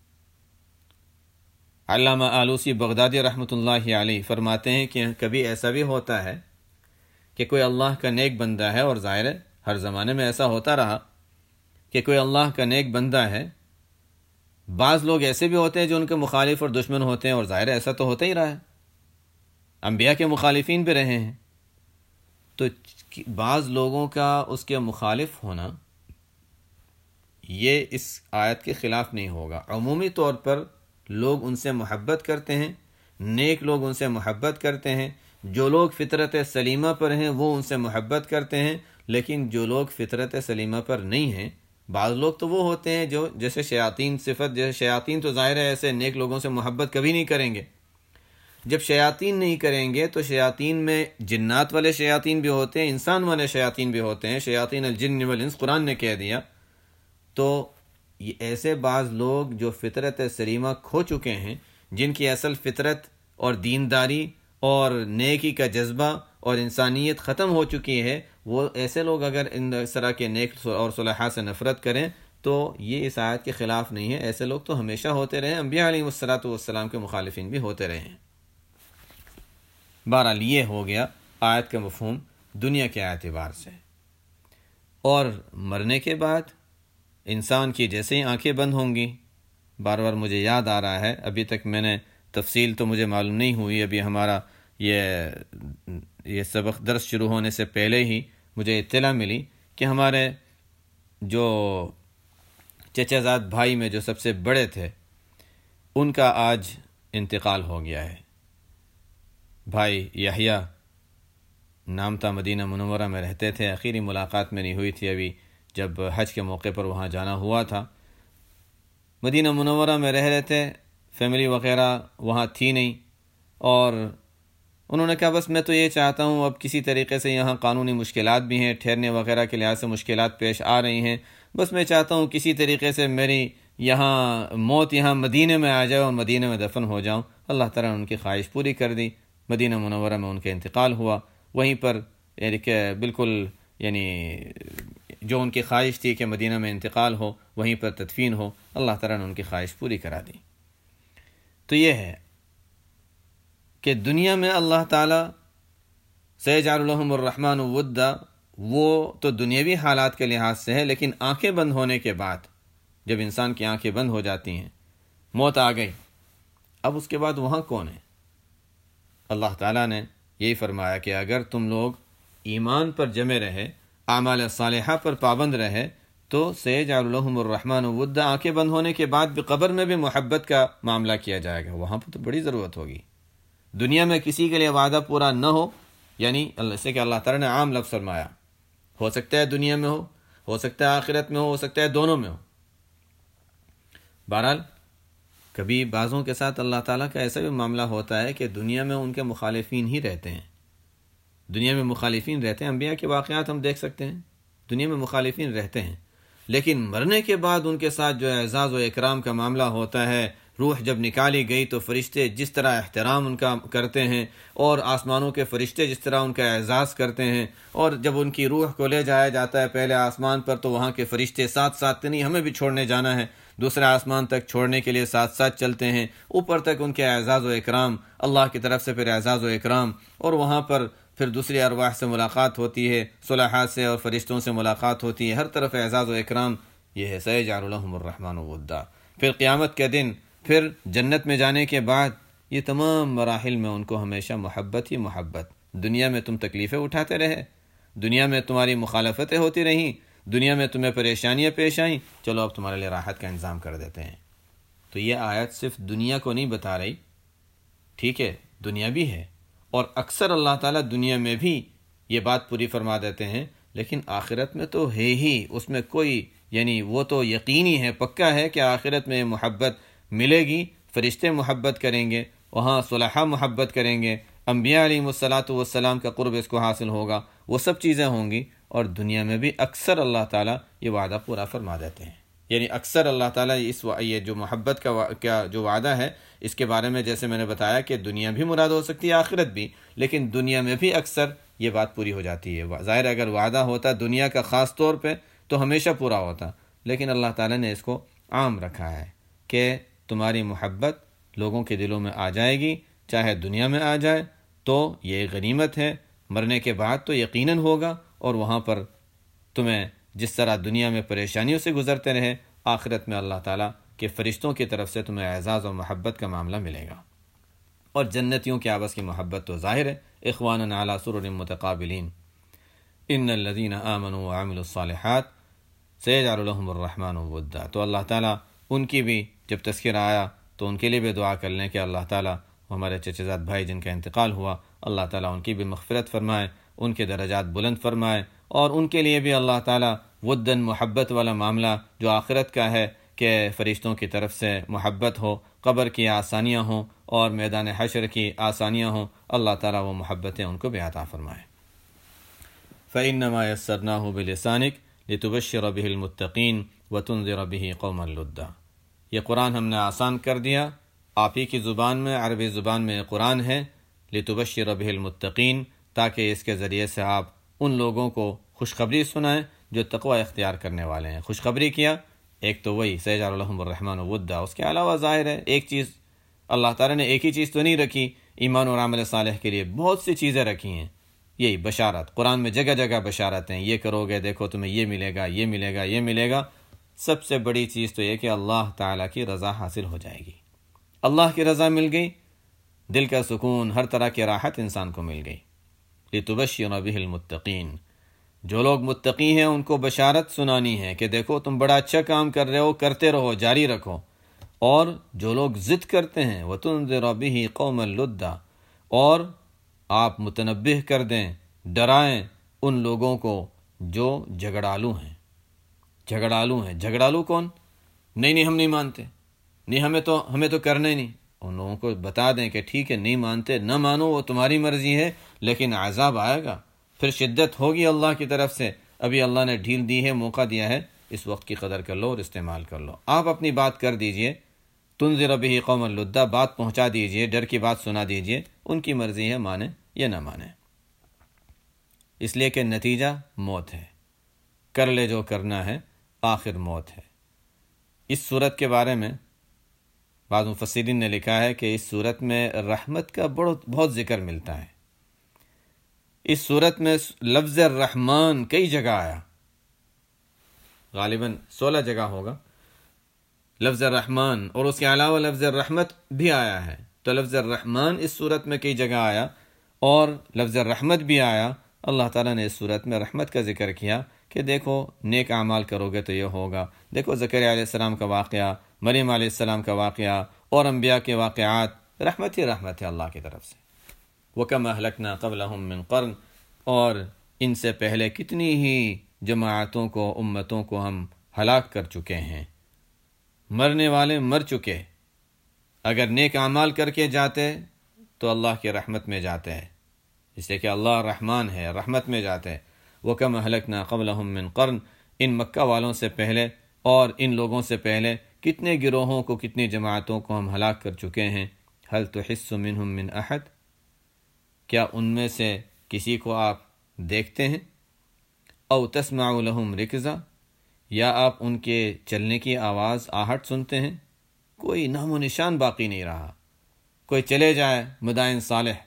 A: علامہ آلوسی بغدادی رحمۃ اللہ علیہ فرماتے ہیں کہ کبھی ایسا بھی ہوتا ہے کہ کوئی اللہ کا نیک بندہ ہے، اور ظاہر ہے ہر زمانے میں ایسا ہوتا رہا کہ کوئی اللہ کا نیک بندہ ہے، بعض لوگ ایسے بھی ہوتے ہیں جو ان کے مخالف اور دشمن ہوتے ہیں، اور ظاہر ہے ایسا تو ہوتا ہی رہا ہے، انبیاء کے مخالفین بھی رہے ہیں۔ تو بعض لوگوں کا اس کے مخالف ہونا یہ اس آیت کے خلاف نہیں ہوگا۔ عمومی طور پر لوگ ان سے محبت کرتے ہیں، نیک لوگ ان سے محبت کرتے ہیں، جو لوگ فطرت سلیمہ پر ہیں وہ ان سے محبت کرتے ہیں، لیکن جو لوگ فطرت سلیمہ پر نہیں ہیں، بعض لوگ تو وہ ہوتے ہیں جو جیسے شیاطین صفت، جیسے شیاطین تو ظاہر ہے ایسے نیک لوگوں سے محبت کبھی نہیں کریں گے۔ جب شیاطین نہیں کریں گے تو شیاطین میں جنات والے شیاطین بھی ہوتے ہیں، انسان والے شیاطین بھی ہوتے ہیں، شیاطین الجن والانس قرآن نے کہہ دیا۔ تو یہ ایسے بعض لوگ جو فطرت سلیمہ کھو چکے ہیں، جن کی اصل فطرت اور دینداری اور نیکی کا جذبہ اور انسانیت ختم ہو چکی ہے، وہ ایسے لوگ اگر اس طرح کے نیک اور صلحاء سے نفرت کریں تو یہ اس آیت کے خلاف نہیں ہے۔ ایسے لوگ تو ہمیشہ ہوتے رہے، انبیاء علیہ السلام کے مخالفین بھی ہوتے رہے ہیں۔ بہرحال یہ ہو گیا آیت کا مفہوم دنیا کے اعتبار سے۔ اور مرنے کے بعد انسان کی جیسے ہی آنکھیں بند ہوں گی، بار بار مجھے یاد آ رہا ہے، ابھی تک میں نے تفصیل تو مجھے معلوم نہیں ہوئی، ابھی ہمارا یہ سبق درس شروع ہونے سے پہلے ہی مجھے اطلاع ملی کہ ہمارے جو چچا زاد بھائی میں جو سب سے بڑے تھے ان کا آج انتقال ہو گیا ہے۔ بھائی یحییٰ نام تھا، مدینہ منورہ میں رہتے تھے، آخری ملاقات میں نہیں ہوئی تھی ابھی جب حج کے موقع پر وہاں جانا ہوا تھا۔ مدینہ منورہ میں رہ رہے تھے، فیملی وغیرہ وہاں تھی نہیں، اور انہوں نے کہا بس میں تو یہ چاہتا ہوں، اب کسی طریقے سے یہاں قانونی مشکلات بھی ہیں، ٹھہرنے وغیرہ کے لحاظ سے مشکلات پیش آ رہی ہیں، بس میں چاہتا ہوں کسی طریقے سے میری موت یہاں مدینہ میں آ جائے اور مدینہ میں دفن ہو جاؤں۔ اللہ تعالیٰ نے ان کی خواہش پوری کر دی، مدینہ منورہ میں ان کا انتقال ہوا، وہیں پر بالکل جو ان کی خواہش تھی کہ مدینہ میں انتقال ہو وہیں پر تدفین ہو، اللہ تعالیٰ نے ان کی خواہش پوری کرا دی۔ تو یہ ہے کہ دنیا میں اللہ تعالیٰ سیجعل لهم الرحمن ودا، وہ تو دنیاوی حالات کے لحاظ سے ہے، لیکن آنکھیں بند ہونے کے بعد جب انسان کی آنکھیں بند ہو جاتی ہیں، موت آ گئی، اب اس کے بعد وہاں کون ہے؟ اللہ تعالیٰ نے یہی فرمایا کہ اگر تم لوگ ایمان پر جمے رہے، اعمال صالحہ پر پابند رہے تو سیجعل لهم الرحمن ودا، آنکھیں بند ہونے کے بعد بھی قبر میں بھی محبت کا معاملہ کیا جائے گا، وہاں پر تو بڑی ضرورت ہوگی۔ دنیا میں کسی کے لیے وعدہ پورا نہ ہو، یعنی سے کہ اللہ تعالیٰ نے عام لفظ فرمایا، ہو سکتا ہے دنیا میں ہو سکتا ہے آخرت میں ہو سکتا ہے دونوں میں ہو۔ بہرحال کبھی بعضوں کے ساتھ اللہ تعالیٰ کا ایسا بھی معاملہ ہوتا ہے کہ دنیا میں ان کے مخالفین ہی رہتے ہیں، دنیا میں مخالفین رہتے ہیں، انبیاء کے واقعات ہم دیکھ سکتے ہیں، دنیا میں مخالفین رہتے ہیں، لیکن مرنے کے بعد ان کے ساتھ جو اعزاز و اکرام کا معاملہ ہوتا ہے، روح جب نکالی گئی تو فرشتے جس طرح احترام ان کا کرتے ہیں، اور آسمانوں کے فرشتے جس طرح ان کا اعزاز کرتے ہیں، اور جب ان کی روح کو لے جایا جاتا ہے پہلے آسمان پر تو وہاں کے فرشتے ساتھ ساتھ نہیں، ہمیں بھی چھوڑنے جانا ہے، دوسرے آسمان تک چھوڑنے کے لیے ساتھ ساتھ چلتے ہیں، اوپر تک ان کے اعزاز و اکرام، اللہ کی طرف سے پھر اعزاز و اکرام، اور وہاں پر پھر دوسری ارواح سے ملاقات ہوتی ہے، صلحاء سے اور فرشتوں سے ملاقات ہوتی ہے، ہر طرف اعزاز و اکرام، یہ ہے سیجعل لهم الرحمن ودا۔ پھر قیامت کے دن، پھر جنت میں جانے کے بعد یہ تمام مراحل میں ان کو ہمیشہ محبت ہی محبت۔ دنیا میں تم تکلیفیں اٹھاتے رہے، دنیا میں تمہاری مخالفتیں ہوتی رہیں، دنیا میں تمہیں پریشانیاں پیش آئیں، چلو اب تمہارے لیے راحت کا انتظام کر دیتے ہیں۔ تو یہ آیت صرف دنیا کو نہیں بتا رہی، ٹھیک ہے دنیا بھی ہے، اور اکثر اللہ تعالیٰ دنیا میں بھی یہ بات پوری فرما دیتے ہیں، لیکن آخرت میں تو ہے ہی، اس میں کوئی یعنی وہ تو یقینی ہے، پکا ہے کہ آخرت میں محبت ملے گی، فرشتے محبت کریں گے، وہاں صلحاء محبت کریں گے، انبیاء علیہ الصلاۃ والسلام کا قرب اس کو حاصل ہوگا، وہ سب چیزیں ہوں گی، اور دنیا میں بھی اکثر اللہ تعالیٰ یہ وعدہ پورا فرما دیتے ہیں۔ یعنی اکثر اللہ تعالیٰ یہ جو محبت کا جو وعدہ ہے، اس کے بارے میں جیسے میں نے بتایا کہ دنیا بھی مراد ہو سکتی ہے، آخرت بھی، لیکن دنیا میں بھی اکثر یہ بات پوری ہو جاتی ہے۔ ظاہر اگر وعدہ ہوتا دنیا کا خاص طور پہ تو ہمیشہ پورا ہوتا، لیکن اللہ تعالیٰ نے اس کو عام رکھا ہے کہ تمہاری محبت لوگوں کے دلوں میں آ جائے گی، چاہے دنیا میں آ جائے تو یہ غنیمت ہے، مرنے کے بعد تو یقیناً ہوگا، اور وہاں پر تمہیں جس طرح دنیا میں پریشانیوں سے گزرتے رہے، آخرت میں اللہ تعالیٰ کے فرشتوں کی طرف سے تمہیں اعزاز اور محبت کا معاملہ ملے گا۔ اور جنتیوں کے آپس کی محبت تو ظاہر ہے، اخواننا علی سرر متقابلین، ان الذین آمنوا وعملوا الصالحات سیجعل لهم الرحمن ودا۔ تو اللہ تعالیٰ ان کی بھی جب تذکرہ آیا تو ان کے لیے بھی دعا کر لیں کہ اللہ تعالیٰ ہمارے چچا زاد بھائی جن کا انتقال ہوا، اللہ تعالیٰ ان کی بھی مغفرت فرمائے، ان کے درجات بلند فرمائے، اور ان کے لیے بھی اللہ تعالیٰ ودن محبت والا معاملہ جو آخرت کا ہے کہ فرشتوں کی طرف سے محبت ہو، قبر کی آسانیاں ہوں اور میدان حشر کی آسانیاں ہوں، اللہ تعالیٰ وہ محبتیں ان کو بھی عطا فرمائے۔ فَإِنَّمَا يَسَّرْنَاهُ بِلِسَانِكَ لِتُبَشِّرَ بِهِ الْمُتَّقِينَ وَتُنذِرَ بِهِ قَوْمًا لُدًّا۔ یہ قرآن ہم نے آسان کر دیا، آپ ہی کی زبان میں، عربی زبان میں قرآن ہے، لِتُبَشِّرَ بِهِ الْمُتَّقِينَ، تاکہ اس کے ذریعے سے آپ ان لوگوں کو خوشخبری سنائیں جو تقوی اختیار کرنے والے ہیں۔ خوشخبری کیا، ایک تو وہی سیجعل لهم الرحمن ودا، اس کے علاوہ ظاہر ہے ایک چیز اللہ تعالیٰ نے ایک ہی چیز تو نہیں رکھی ایمان اور عمل صالح کے لیے، بہت سی چیزیں رکھی ہیں۔ یہی بشارت، قرآن میں جگہ جگہ بشارت ہیں، یہ کرو گے دیکھو تمہیں یہ ملے گا، یہ ملے گا، یہ ملے گا۔ سب سے بڑی چیز تو یہ کہ اللہ تعالیٰ کی رضا حاصل ہو جائے گی۔ اللہ کی رضا مل گئی، دل کا سکون، ہر طرح کی راحت انسان کو مل گئی۔ لِتُبَشِّرَ بِهِ الْمُتَّقِينَ، جو لوگ متقی ہیں ان کو بشارت سنانی ہے کہ دیکھو تم بڑا اچھا کام کر رہے ہو، کرتے رہو، جاری رکھو۔ اور جو لوگ ضد کرتے ہیں وَتُنذِرَ بِهِ قَوْمًا لُدًّا، اور آپ متنبہ کر دیں، ڈرائیں ان لوگوں کو جو جھگڑالو ہیں۔ جھگڑالو کون؟ نہیں ہم نہیں مانتے، نہیں ہمیں تو کرنا ہی نہیں۔ ان لوگوں کو بتا دیں کہ ٹھیک ہے، نہیں مانتے، نہ مانو، وہ تمہاری مرضی ہے، لیکن عذاب آئے گا، پھر شدت ہوگی اللہ کی طرف سے۔ ابھی اللہ نے ڈھیل دی ہے، موقع دیا ہے، اس وقت کی قدر کر لو اور استعمال کر لو۔ آپ اپنی بات کر دیجئے، تنذر بہ قوما لدا، بات پہنچا دیجئے، ڈر کی بات سنا دیجئے، ان کی مرضی ہے، مانے یا نہ مانے، اس لیے کہ نتیجہ موت ہے۔ کر لے جو کرنا ہے، آخر موت ہے۔ اس صورت کے بارے میں بعض مفسرین نے لکھا ہے کہ اس صورت میں رحمت کا بہت ذکر ملتا ہے۔ اس صورت میں لفظ الرحمن کئی جگہ آیا، غالباً 16 جگہ ہوگا لفظ الرحمن، اور اس کے علاوہ لفظ الرحمت بھی آیا ہے۔ تو لفظ الرحمن اس صورت میں کئی جگہ آیا، اور لفظ الرحمت بھی آیا۔ اللہ تعالیٰ نے اس صورت میں رحمت کا ذکر کیا کہ دیکھو نیک اعمال کرو گے تو یہ ہوگا۔ دیکھو زکریا علیہ السلام کا واقعہ، مریم علیہ السلام کا واقعہ، اور انبیاء کے واقعات، رحمت ہی رحمت ہے اللہ کی طرف سے۔ وَكَمْ أَهْلَكْنَا قَبْلَهُمْ مِنْ قَرْنٍ، اور ان سے پہلے کتنی ہی جماعتوں کو، امتوں کو ہم ہلاک کر چکے ہیں۔ مرنے والے مر چکے، اگر نیک اعمال کر کے جاتے تو اللہ کی رحمت میں جاتے ہیں، اس لیے کہ اللہ رحمان ہے، رحمت میں جاتے ہیں۔ وَكَمْ أَهْلَكْنَا قَبْلَهُمْ مِنْ قَرْنٍ، ان مکہ والوں سے پہلے اور ان لوگوں سے پہلے کتنے گروہوں کو، کتنی جماعتوں کو ہم ہلاک کر چکے ہیں۔ هَلْ تُحِسُّ مِنْهُمْ مِنْ أَحَدٍ، کیا ان میں سے کسی کو آپ دیکھتے ہیں؟ او تسمع لهم رکزا، یا آپ ان کے چلنے کی آواز، آہٹ سنتے ہیں؟ کوئی نام و نشان باقی نہیں رہا۔ کوئی چلے جائے مدائن صالح،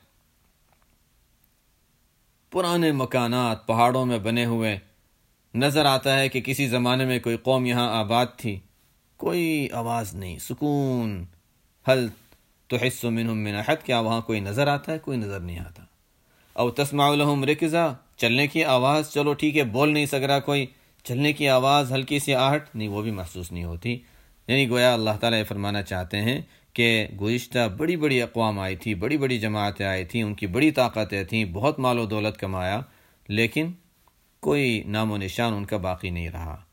A: پرانے مکانات پہاڑوں میں بنے ہوئے، نظر آتا ہے کہ کسی زمانے میں کوئی قوم یہاں آباد تھی، کوئی آواز نہیں، سکون۔ هل تحس منهم من احد، کیا وہاں کوئی نظر آتا ہے؟ کوئی نظر نہیں آتا۔ او تسمع لهم رکزا، چلنے کی آواز، چلو ٹھیک ہے بول نہیں سک رہا کوئی، چلنے کی آواز، ہلکی سی آہٹ نہیں، وہ بھی محسوس نہیں ہوتی۔ یعنی گویا اللہ تعالیٰ یہ فرمانا چاہتے ہیں کہ گزشتہ بڑی بڑی اقوام آئی تھی، بڑی بڑی جماعتیں آئی تھیں، ان کی بڑی طاقتیں تھیں، بہت مال و دولت کمایا، لیکن کوئی نام و نشان ان کا باقی نہیں رہا۔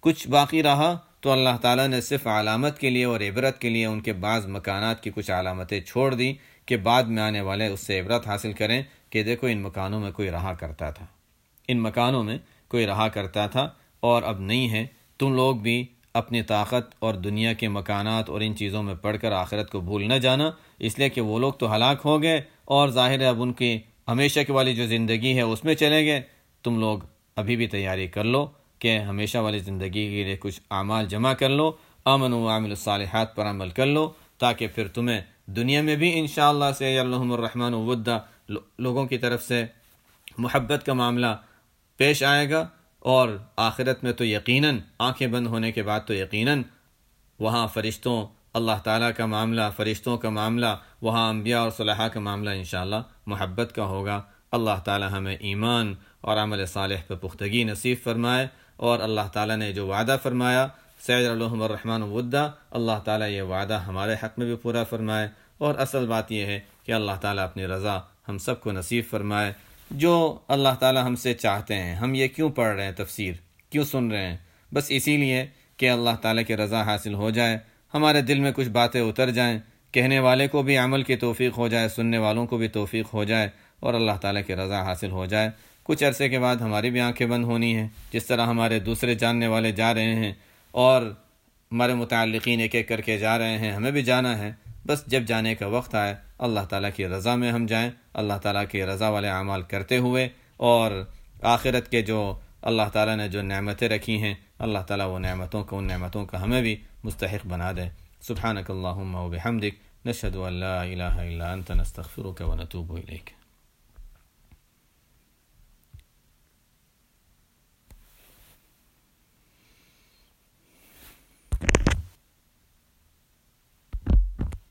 A: کچھ باقی رہا تو اللہ تعالیٰ نے صرف علامت کے لیے اور عبرت کے لیے ان کے بعض مکانات کی کچھ علامتیں چھوڑ دی کہ بعد میں آنے والے اس سے عبرت حاصل کریں کہ دیکھو ان مکانوں میں کوئی رہا کرتا تھا، ان مکانوں میں کوئی رہا کرتا تھا اور اب نہیں ہے۔ تم لوگ بھی اپنی طاقت اور دنیا کے مکانات اور ان چیزوں میں پڑھ کر آخرت کو بھول نہ جانا، اس لیے کہ وہ لوگ تو ہلاک ہو گئے اور ظاہر ہے اب ان کی ہمیشہ کی والی جو زندگی ہے اس میں چلے گئے۔ تم لوگ ابھی بھی تیاری کر لو کہ ہمیشہ والی زندگی کے لیے کچھ اعمال جمع کر لو، آمنوا وعملوا الصالحات پر عمل کر لو، تاکہ پھر تمہیں دنیا میں بھی انشاءاللہ سے اللہم الرحمن ودا لوگوں کی طرف سے محبت کا معاملہ پیش آئے گا، اور آخرت میں تو یقیناً آنکھیں بند ہونے کے بعد تو یقیناً وہاں فرشتوں، اللہ تعالیٰ کا معاملہ، فرشتوں کا معاملہ، وہاں انبیاء اور صلحاء کا معاملہ انشاءاللہ محبت کا ہوگا۔ اللہ تعالیٰ ہمیں ایمان اور عمل صالح پہ پختگی نصیب فرمائے، اور اللہ تعالیٰ نے جو وعدہ فرمایا سیجعل لهم الرحمن ودا، اللہ تعالیٰ یہ وعدہ ہمارے حق میں بھی پورا فرمائے۔ اور اصل بات یہ ہے کہ اللہ تعالیٰ اپنی رضا ہم سب کو نصیب فرمائے۔ جو اللہ تعالیٰ ہم سے چاہتے ہیں، ہم یہ کیوں پڑھ رہے ہیں، تفسیر کیوں سن رہے ہیں؟ بس اسی لیے کہ اللہ تعالیٰ کی رضا حاصل ہو جائے، ہمارے دل میں کچھ باتیں اتر جائیں، کہنے والے کو بھی عمل کی توفیق ہو جائے، سننے والوں کو بھی توفیق ہو جائے، اور اللہ تعالیٰ کی رضا حاصل ہو جائے۔ کچھ عرصے کے بعد ہماری بھی آنکھیں بند ہونی ہیں، جس طرح ہمارے دوسرے جاننے والے جا رہے ہیں اور ہمارے متعلقین ایک ایک کر کے جا رہے ہیں، ہمیں بھی جانا ہے۔ بس جب جانے کا وقت آئے اللہ تعالیٰ کی رضا میں ہم جائیں، اللہ تعالیٰ کی رضا والے اعمال کرتے ہوئے، اور آخرت کے جو اللہ تعالیٰ نے جو نعمتیں رکھی ہیں اللہ تعالیٰ وہ نعمتوں کو، ان نعمتوں کا ہمیں بھی مستحق بنا دے۔ سبحانک اللہم و بحمدک، نشہد ان لا الہ الا انت، نستغفرک و نتوب الیک۔